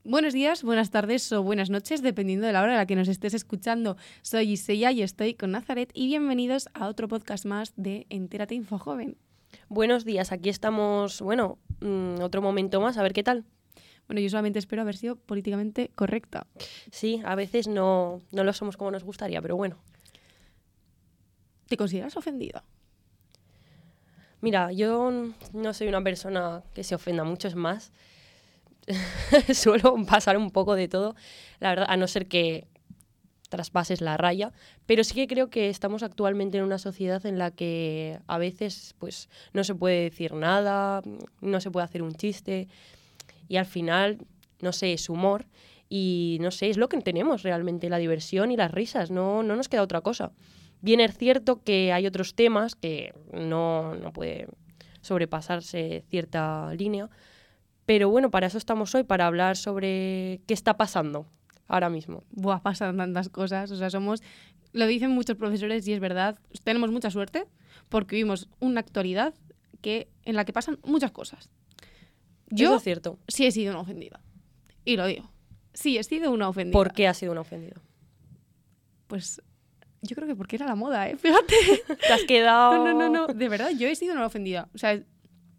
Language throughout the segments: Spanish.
Buenos días, buenas tardes o buenas noches, dependiendo de la hora a la que nos estés escuchando. Soy Iseya y estoy con Nazaret y bienvenidos a otro podcast más de Entérate Infojoven. Buenos días, aquí estamos, otro momento más, a ver qué tal. Bueno, yo solamente espero haber sido políticamente correcta. Sí, a veces no lo somos como nos gustaría, pero bueno. ¿Te consideras ofendida? Mira, yo no soy una persona que se ofenda mucho, es más. Suelo pasar un poco de todo, la verdad, a no ser que traspases la raya, pero sí que creo que estamos actualmente en una sociedad en la que a veces pues no se puede decir nada, no se puede hacer un chiste y al final, no sé, es humor y no sé, es lo que tenemos realmente, la diversión y las risas, no nos queda otra cosa. Bien es cierto que hay otros temas que no puede sobrepasarse cierta línea, pero bueno, para eso estamos hoy, para hablar sobre qué está pasando ahora mismo. Buah, pasan tantas cosas, o sea, lo dicen muchos profesores y es verdad, tenemos mucha suerte porque vivimos una actualidad en la que pasan muchas cosas. Yo Eso es cierto. sí he sido una ofendida, y lo digo, sí he sido una ofendida. ¿Por qué has sido una ofendida? Pues yo creo que porque era la moda, fíjate. Te has quedado... No, de verdad, yo he sido una ofendida, o sea,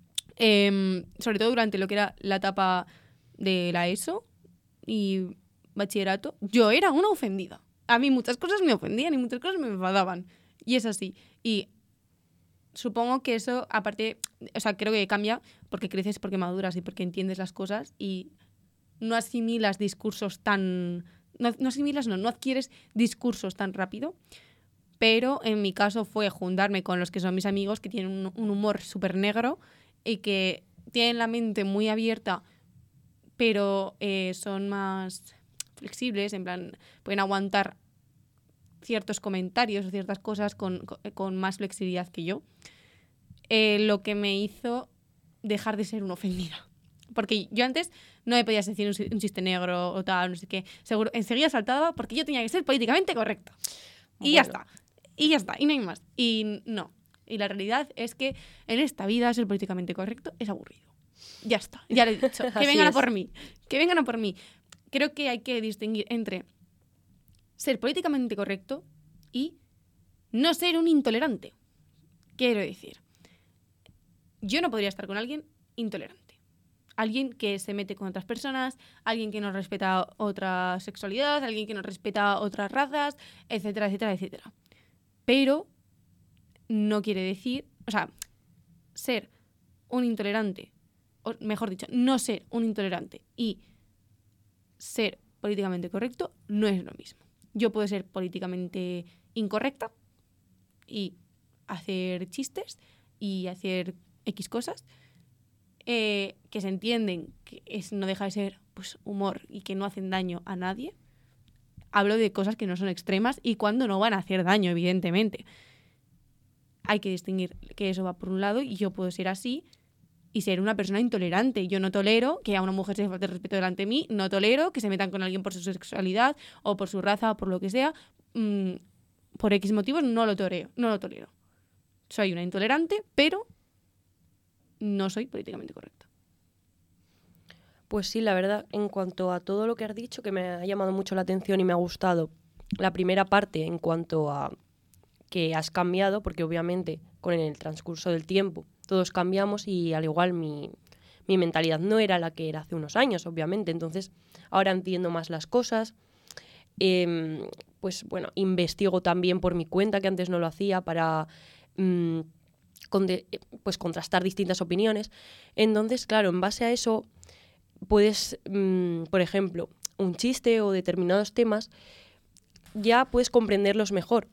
sobre todo durante lo que era la etapa de la ESO y bachillerato, yo era una ofendida. A mí muchas cosas me ofendían y muchas cosas me enfadaban. Y es así. Y supongo que eso, aparte, o sea, creo que cambia porque creces, porque maduras y porque entiendes las cosas y no asimilas discursos tan... No adquieres discursos tan rápido. Pero en mi caso fue juntarme con los que son mis amigos, que tienen un humor súper negro y que tienen la mente muy abierta, pero son más flexibles, en plan, pueden aguantar ciertos comentarios o ciertas cosas con más flexibilidad que yo, lo que me hizo dejar de ser una ofendida. Porque yo antes no me podías decir un chiste negro o tal, no sé qué. Seguro, enseguida saltaba porque yo tenía que ser políticamente correcta. Y ya está. Y ya está. Y no hay más. Y no. Y la realidad es que en esta vida ser políticamente correcto es aburrido. Ya está. Ya lo he dicho. Que vengan a por mí. Que vengan a por mí. Creo que hay que distinguir entre ser políticamente correcto y no ser un intolerante. Quiero decir, yo no podría estar con alguien intolerante. Alguien que se mete con otras personas, alguien que no respeta otra sexualidad, alguien que no respeta otras razas, etcétera, etcétera, etcétera. Pero no quiere decir, o sea, ser un intolerante, o mejor dicho, no ser un intolerante y ser políticamente correcto no es lo mismo. Yo puedo ser políticamente incorrecta y hacer chistes y hacer X cosas que se entienden que no deja de ser pues, humor y que no hacen daño a nadie. Hablo de cosas que no son extremas y cuando no van a hacer daño, evidentemente. Hay que distinguir que eso va por un lado y yo puedo ser así y ser una persona intolerante. Yo no tolero que a una mujer se falte respeto delante de mí, no tolero que se metan con alguien por su sexualidad o por su raza o por lo que sea. Por X motivos no lo tolero. Soy una intolerante, pero no soy políticamente correcta. Pues sí, la verdad, en cuanto a todo lo que has dicho, que me ha llamado mucho la atención y me ha gustado, la primera parte en cuanto a que has cambiado, porque obviamente con el transcurso del tiempo todos cambiamos y al igual mi mentalidad no era la que era hace unos años, obviamente, entonces ahora entiendo más las cosas, pues bueno, investigo también por mi cuenta, que antes no lo hacía, para pues contrastar distintas opiniones. Entonces, claro, en base a eso puedes, por ejemplo, un chiste o determinados temas, ya puedes comprenderlos mejor.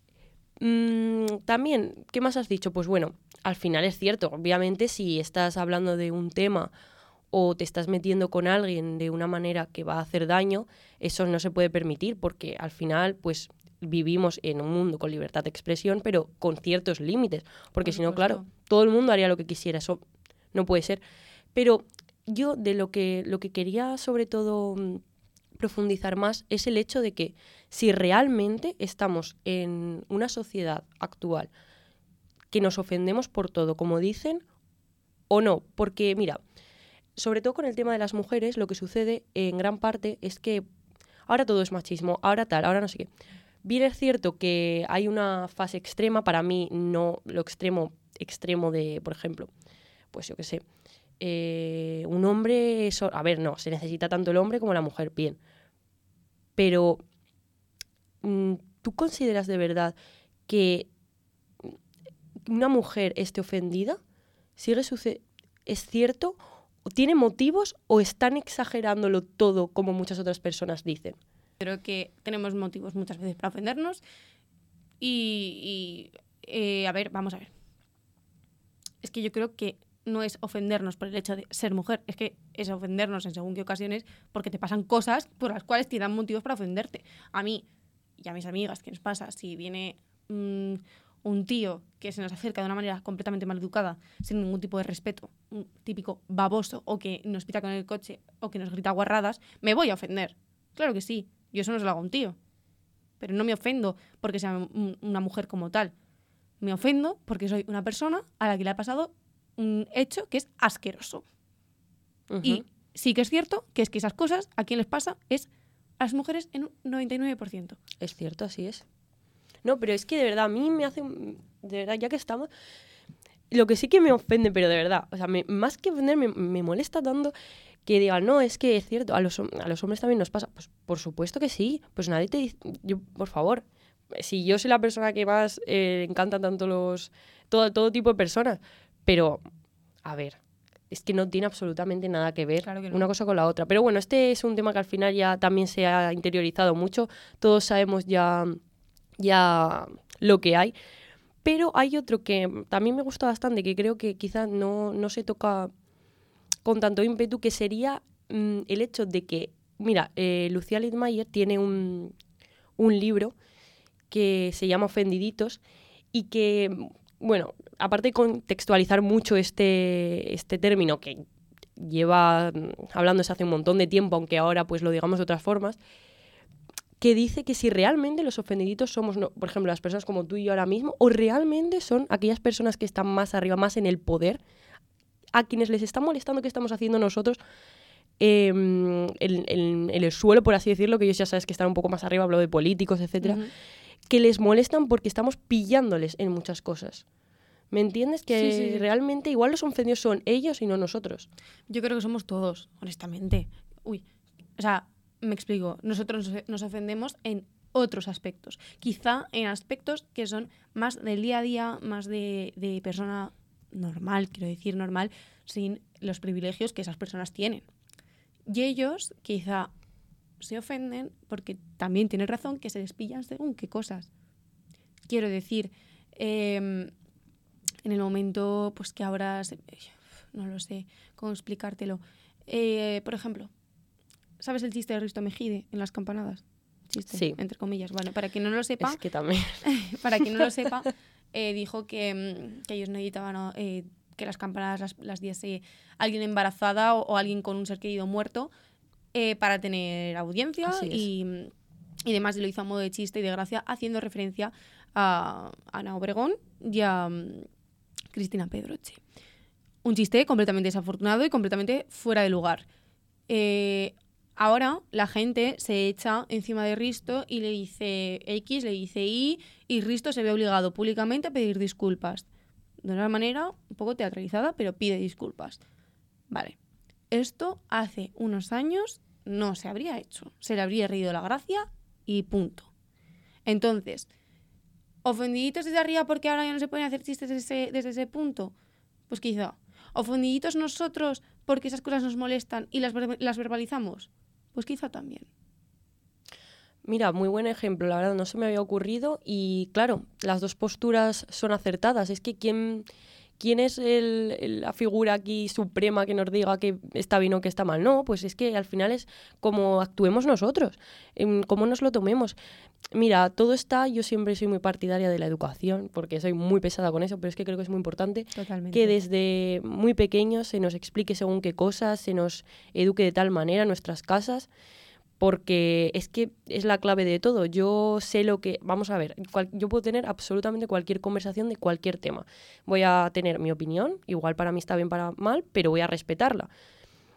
También, ¿qué más has dicho? Pues bueno, al final es cierto, obviamente si estás hablando de un tema o te estás metiendo con alguien de una manera que va a hacer daño, eso no se puede permitir porque al final pues vivimos en un mundo con libertad de expresión, pero con ciertos límites, porque si no, claro, todo el mundo haría lo que quisiera, eso no puede ser. Pero yo de lo que quería sobre todo profundizar más es el hecho de que si realmente estamos en una sociedad actual que nos ofendemos por todo, como dicen, o no, porque mira, sobre todo con el tema de las mujeres, lo que sucede en gran parte es que ahora todo es machismo, ahora tal, ahora no sé qué. Bien es cierto que hay una fase extrema, para mí no lo extremo de, por ejemplo, pues yo qué sé, un hombre, a ver, no, se necesita tanto el hombre como la mujer, bien. Pero, ¿tú consideras de verdad que una mujer esté ofendida? ¿Es cierto? ¿Tiene motivos o están exagerándolo todo como muchas otras personas dicen? Creo que tenemos motivos muchas veces para ofendernos a ver, vamos a ver. Es que yo creo que no es ofendernos por el hecho de ser mujer, es que es ofendernos en según qué ocasiones porque te pasan cosas por las cuales te dan motivos para ofenderte. A mí y a mis amigas, ¿qué nos pasa? Si viene un tío que se nos acerca de una manera completamente maleducada, sin ningún tipo de respeto, un típico baboso, o que nos pita con el coche, o que nos grita guarradas, me voy a ofender. Claro que sí, yo eso no se lo hago a un tío. Pero no me ofendo porque sea una mujer como tal. Me ofendo porque soy una persona a la que le ha pasado un hecho que es asqueroso. Uh-huh. Y sí que es cierto que es que esas cosas a quien les pasa es a las mujeres en un 99%. Es cierto, así es. No, pero es que de verdad a mí me hace... De verdad, ya que estamos... Lo que sí que me ofende, pero de verdad, o sea, más que ofender, me molesta tanto que digan, no, es que es cierto, a los hombres también nos pasa. Pues por supuesto que sí, pues nadie te dice... Yo, por favor, si yo soy la persona que más encanta tanto todo tipo de personas, pero, a ver, es que no tiene absolutamente nada que ver Claro que no. una cosa con la otra. Pero bueno, este es un tema que al final ya también se ha interiorizado mucho, todos sabemos ya lo que hay, pero hay otro que también me gusta bastante, que creo que quizás no se toca con tanto ímpetu, que sería el hecho de que, mira, Lucía Lidmayer tiene un libro que se llama Ofendiditos y que, bueno, aparte de contextualizar mucho este término que lleva hablándose hace un montón de tiempo, aunque ahora pues lo digamos de otras formas, que dice que si realmente los ofendiditos somos, por ejemplo, las personas como tú y yo ahora mismo, o realmente son aquellas personas que están más arriba, más en el poder, a quienes les está molestando que estamos haciendo nosotros en el suelo, por así decirlo, que ellos ya sabes que están un poco más arriba, hablo de políticos, etcétera, que les molestan porque estamos pillándoles en muchas cosas. ¿Me entiendes? Que Sí. realmente igual los ofendidos son ellos y no nosotros. Yo creo que somos todos, honestamente. O sea, me explico. Nosotros nos ofendemos en otros aspectos. Quizá en aspectos que son más del día a día, más de persona normal, quiero decir normal, sin los privilegios que esas personas tienen. Y ellos quizá se ofenden porque también tienen razón que se les pillan según qué cosas. Quiero decir, en el momento pues que ahora no lo sé cómo explicártelo. Por ejemplo, ¿sabes el chiste de Risto Mejide en Las Campanadas? Chiste, sí. Entre comillas. Bueno, para quien no lo sepa... Es que también... para quien no lo sepa, dijo que ellos necesitaban que las campanadas las diese alguien embarazada o alguien con un ser querido muerto para tener audiencia y demás. Y lo hizo a modo de chiste y de gracia, haciendo referencia a Ana Obregón y a Cristina Pedroche. Un chiste completamente desafortunado y completamente fuera de lugar. Ahora la gente se echa encima de Risto y le dice X, le dice Y, y Risto se ve obligado públicamente a pedir disculpas. De una manera un poco teatralizada, pero pide disculpas. Vale. Esto hace unos años no se habría hecho. Se le habría reído la gracia y punto. Entonces, ¿ofendiditos desde arriba porque ahora ya no se pueden hacer chistes desde ese punto? Pues quizá. ¿Ofendiditos nosotros porque esas cosas nos molestan y las verbalizamos? Pues quizá también. Mira, muy buen ejemplo, la verdad, no se me había ocurrido y claro, las dos posturas son acertadas. Es que ¿quién es la figura aquí suprema que nos diga que está bien o que está mal? No, pues es que al final es como actuemos nosotros, cómo nos lo tomemos. Mira, todo está, yo siempre soy muy partidaria de la educación, porque soy muy pesada con eso, pero es que creo que es muy importante Totalmente. Que desde muy pequeños se nos explique según qué cosas, se nos eduque de tal manera en nuestras casas, porque es que es la clave de todo. Yo sé lo que... Vamos a ver, yo puedo tener absolutamente cualquier conversación de cualquier tema. Voy a tener mi opinión, igual para mí está bien, para mal, pero voy a respetarla.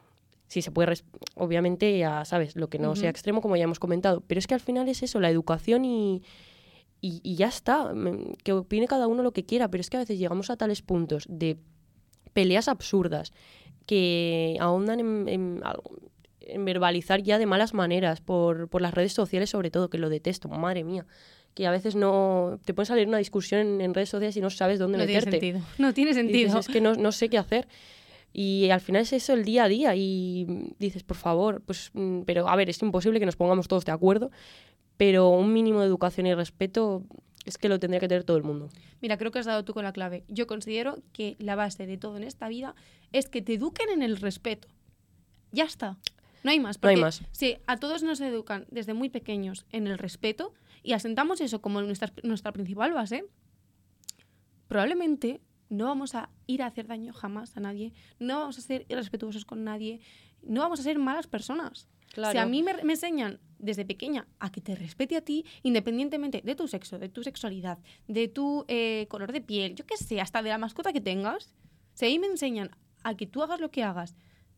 Sí, se puede, obviamente, ya sabes, lo que no sea extremo, como ya hemos comentado. Pero es que al final es eso, la educación y ya está. Que opine cada uno lo que quiera, pero es que a veces llegamos a tales puntos de peleas absurdas que ahondan en verbalizar ya de malas maneras por las redes sociales, sobre todo, que lo detesto, madre mía. Que a veces no te pones a leer una discusión en redes sociales y no sabes dónde meterte. No tiene sentido. Dices, es que no sé qué hacer. Y al final es eso el día a día y dices, por favor, pues, pero a ver, es imposible que nos pongamos todos de acuerdo, pero un mínimo de educación y respeto es que lo tendría que tener todo el mundo. Mira, creo que has dado tú con la clave. Yo considero que la base de todo en esta vida es que te eduquen en el respeto. Ya está. No hay más. Porque no hay más. Si a todos nos educan desde muy pequeños en el respeto y asentamos eso como nuestra principal base, probablemente no vamos a ir a hacer daño jamás a nadie, no vamos a ser irrespetuosos con nadie, no vamos a ser malas personas. Claro. Si a mí me enseñan desde pequeña a que te respete a ti, independientemente de tu sexo, de tu sexualidad, de tu color de piel, yo qué sé, hasta de la mascota que tengas, si a mí me enseñan a que tú hagas lo que hagas,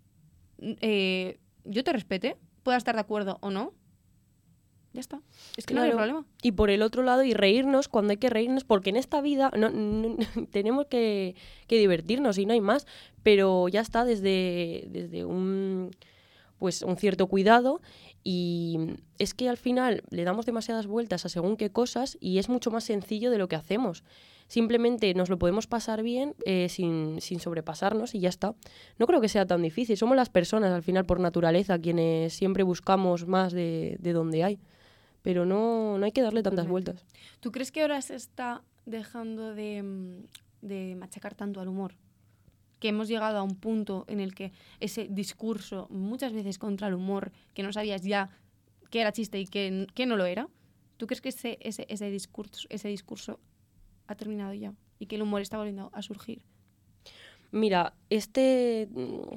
yo te respete, pueda estar de acuerdo o no, ya está. Es que claro, no hay problema. Y por el otro lado, y reírnos cuando hay que reírnos, porque en esta vida no, tenemos que divertirnos y no hay más, pero ya está desde un cierto cuidado, y es que al final le damos demasiadas vueltas a según qué cosas y es mucho más sencillo de lo que hacemos. Simplemente nos lo podemos pasar bien sin sobrepasarnos y ya está. No creo que sea tan difícil. Somos las personas, al final, por naturaleza, quienes siempre buscamos más de donde hay. Pero no hay que darle tantas vueltas. ¿Tú crees que ahora se está dejando de machacar tanto al humor? Que hemos llegado a un punto en el que ese discurso, muchas veces contra el humor, que no sabías ya qué era chiste y qué no lo era. ¿Tú crees que ese discurso ha terminado ya y que el humor está volviendo a surgir? Mira, este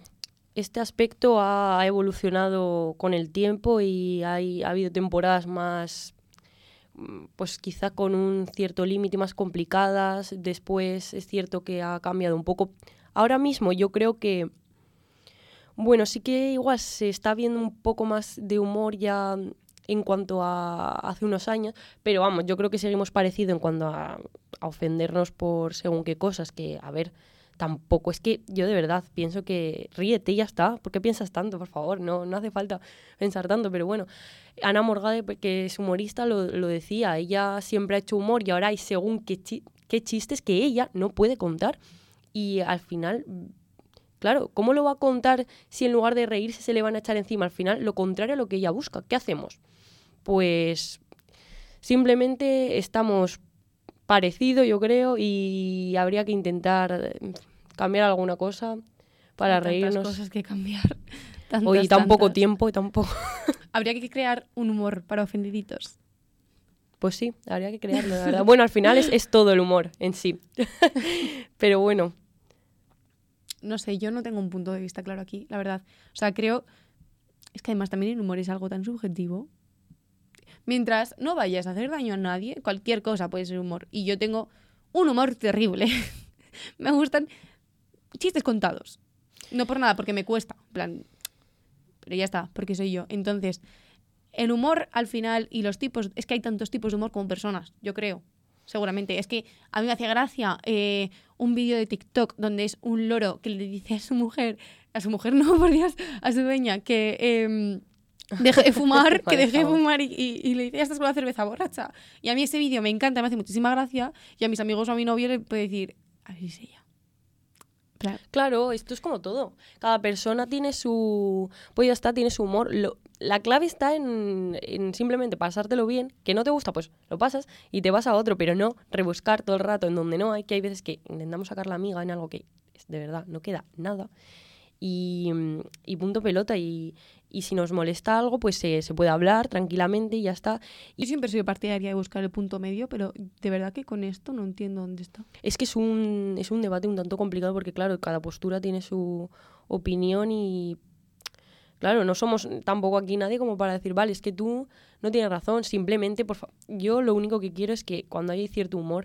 aspecto ha evolucionado con el tiempo y ha habido temporadas más, pues quizá con un cierto límite, más complicadas. Después es cierto que ha cambiado un poco. Ahora mismo yo creo que, bueno, sí que igual se está viendo un poco más de humor ya en cuanto a hace unos años, pero vamos, yo creo que seguimos parecido en cuanto a ofendernos por según qué cosas, que, a ver, tampoco es que yo de verdad pienso que ríete y ya está. ¿Por qué piensas tanto? Por favor, no hace falta pensar tanto, pero bueno. Ana Morgade, que es humorista, lo decía, ella siempre ha hecho humor y ahora hay según qué chistes que ella no puede contar. Y al final, claro, ¿cómo lo va a contar si en lugar de reírse se le van a echar encima? Al final, lo contrario a lo que ella busca. ¿Qué hacemos? Pues simplemente estamos parecidos, yo creo, y habría que intentar cambiar alguna cosa para hay reírnos. Tantas cosas que cambiar. Hoy tan poco tiempo y tampoco. Habría que crear un humor para ofendiditos. Pues sí, habría que crearlo, la verdad. Bueno, al final es todo el humor en sí. Pero bueno. No sé, yo no tengo un punto de vista claro aquí, la verdad. O sea, creo... Es que además también el humor es algo tan subjetivo. Mientras no vayas a hacer daño a nadie, cualquier cosa puede ser humor. Y yo tengo un humor terrible. Me gustan chistes contados. No por nada, porque me cuesta. En plan... Pero ya está, porque soy yo. Entonces... El humor, al final, y los tipos... Es que hay tantos tipos de humor como personas, yo creo. Seguramente. Es que a mí me hacía gracia un vídeo de TikTok donde es un loro que le dice a su mujer no, por Dios, a su dueña, que deje de fumar, que deje de fumar y le dice, ya estás con la cerveza borracha. Y a mí ese vídeo me encanta, me hace muchísima gracia y a mis amigos o a mi novio le puede decir, así es ella. Claro, esto es como todo. Cada persona tiene su... Pues ya está, tiene su humor. La clave está en simplemente pasártelo bien. Que no te gusta, pues lo pasas y te vas a otro, pero no rebuscar todo el rato en donde no hay, que hay veces que intentamos sacar la miga en algo que de verdad no queda nada. Y punto pelota. Y si nos molesta algo, pues se puede hablar tranquilamente y ya está. Yo siempre soy partidaria de buscar el punto medio, pero de verdad que con esto no entiendo dónde está. Es que es un debate un tanto complicado porque, claro, cada postura tiene su opinión y, claro, no somos tampoco aquí nadie como para decir, vale, es que tú no tienes razón. Simplemente, yo lo único que quiero es que cuando hay cierto humor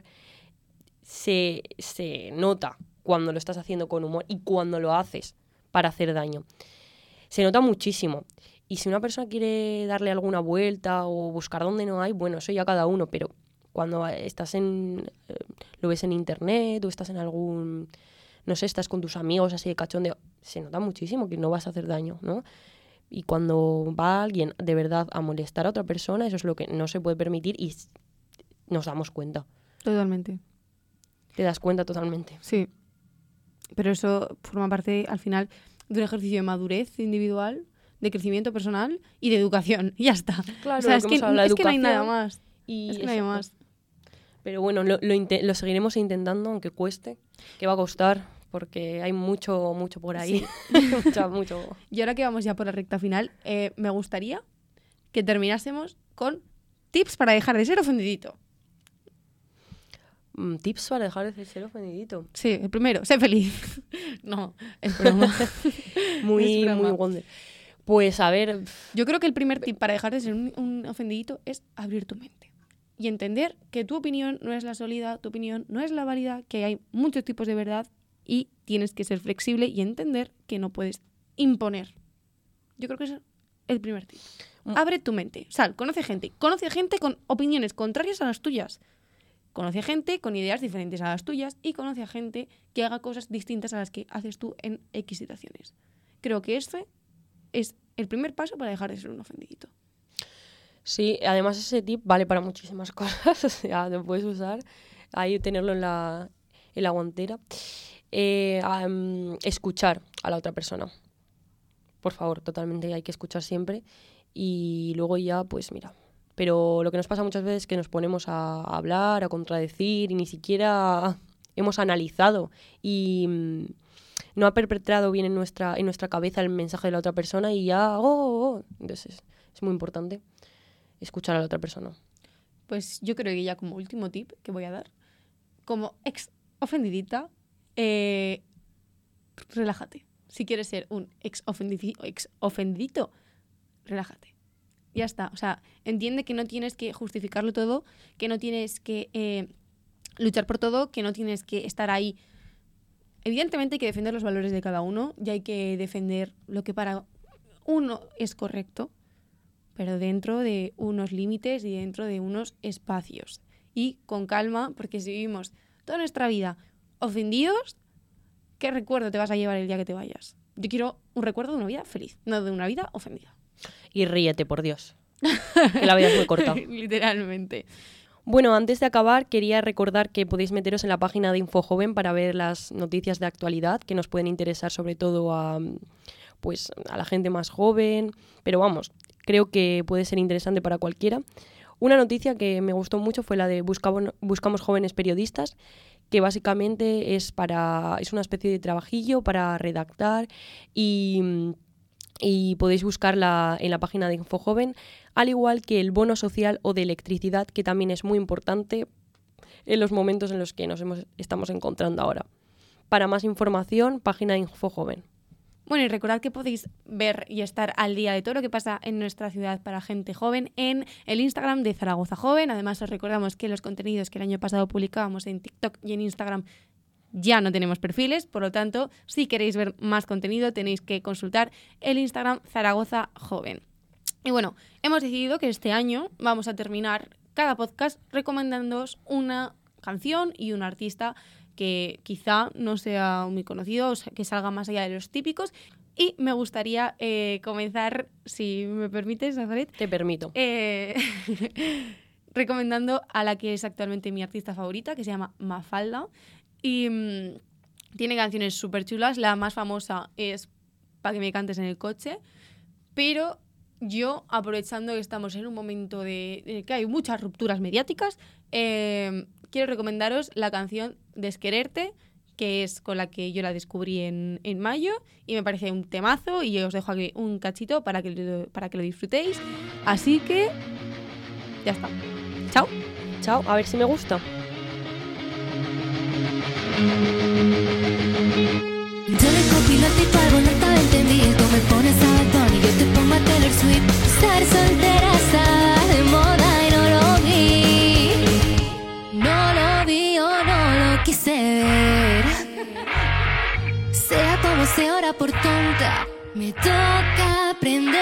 se nota cuando lo estás haciendo con humor y cuando lo haces para hacer daño. se nota muchísimo. Y si una persona quiere darle alguna vuelta o buscar donde no hay, bueno, eso ya cada uno, pero cuando estás lo ves en internet o estás en algún, no sé, estás con tus amigos así de cachondeo, se nota muchísimo que no vas a hacer daño, ¿no? Y cuando va alguien de verdad a molestar a otra persona, eso es lo que no se puede permitir y nos damos cuenta. Totalmente. Te das cuenta totalmente. Sí. Pero eso forma parte, al final, de un ejercicio de madurez individual, de crecimiento personal y de educación. Y ya está. Claro, o sea, es que no hay nada más. Es que no hay más. Pero bueno, lo seguiremos intentando, aunque cueste, que va a costar, porque hay mucho por ahí. Sí. mucho. Y ahora que vamos ya por la recta final, me gustaría que terminásemos con tips para dejar de ser ofendidito. Tips para dejar de ser ofendidito. Sí, el primero, sé feliz. No, es broma. muy wonder. Pues a ver... Yo creo que el primer tip para dejar de ser un ofendidito es abrir tu mente. Y entender que tu opinión no es la sólida, tu opinión no es la válida, que hay muchos tipos de verdad y tienes que ser flexible y entender que no puedes imponer. Yo creo que ese es el primer tip. Abre tu mente. Conoce gente con opiniones contrarias a las tuyas. Conoce a gente con ideas diferentes a las tuyas y conoce a gente que haga cosas distintas a las que haces tú en X situaciones. Creo que este es el primer paso para dejar de ser un ofendidito. Sí, además ese tip vale para muchísimas cosas, o sea, lo puedes usar, ahí tenerlo en la guantera. Escuchar a la otra persona. Por favor, totalmente hay que escuchar siempre y luego ya, pues mira. Pero lo que nos pasa muchas veces es que nos ponemos a hablar, a contradecir y ni siquiera hemos analizado y no ha perpetrado bien en nuestra cabeza el mensaje de la otra persona y ya, Entonces es muy importante escuchar a la otra persona. Pues yo creo que ya como último tip que voy a dar, como ex ofendidita, relájate. Si quieres ser un ex ofendidito, relájate. Ya está. O sea, entiende que no tienes que justificarlo todo, que no tienes que luchar por todo, que no tienes que estar ahí. Evidentemente hay que defender los valores de cada uno y hay que defender lo que para uno es correcto, pero dentro de unos límites y dentro de unos espacios. Y con calma, porque si vivimos toda nuestra vida ofendidos, ¿qué recuerdo te vas a llevar el día que te vayas? Yo quiero un recuerdo de una vida feliz, no de una vida ofendida. Y ríete, por Dios, que la vida es muy corta. Literalmente. Bueno, antes de acabar, quería recordar que podéis meteros en la página de InfoJoven para ver las noticias de actualidad que nos pueden interesar sobre todo a la gente más joven, pero vamos, creo que puede ser interesante para cualquiera. Una noticia que me gustó mucho fue la de Buscamos jóvenes periodistas, que básicamente es una especie de trabajillo para redactar y podéis buscarla en la página de InfoJoven, al igual que el bono social o de electricidad, que también es muy importante en los momentos en los que estamos encontrando ahora. Para más información, página de InfoJoven. Bueno, y recordad que podéis ver y estar al día de todo lo que pasa en nuestra ciudad para gente joven en el Instagram de Zaragoza Joven. Además, os recordamos que los contenidos que el año pasado publicábamos en TikTok y en Instagram ya no tenemos perfiles, por lo tanto, si queréis ver más contenido tenéis que consultar el Instagram Zaragoza Joven. Y bueno, hemos decidido que este año vamos a terminar cada podcast recomendándoos una canción y un artista que quizá no sea muy conocido, o sea, que salga más allá de los típicos. Y me gustaría comenzar, si me permites, Nazaret. Te permito. Recomendando a la que es actualmente mi artista favorita, que se llama Mafalda. Y tiene canciones súper chulas. La más famosa es Pa' que me cantes en el coche. Pero yo, aprovechando que estamos en un momento de que hay muchas rupturas mediáticas, quiero recomendaros la canción Desquererte, que es con la que yo la descubrí en mayo y me parece un temazo y os dejo aquí un cachito para que lo disfrutéis. Así que ya está. Chao. Chao, a ver si me gusta. Yo de copiloto y para no estaba entendido. Tú me pones a Bad Bunny, yo te pongo a Taylor Swift. Estar soltera está de moda y no lo vi. No lo vi o no lo quise ver. Sea como sea, ahora por tonta Me toca aprender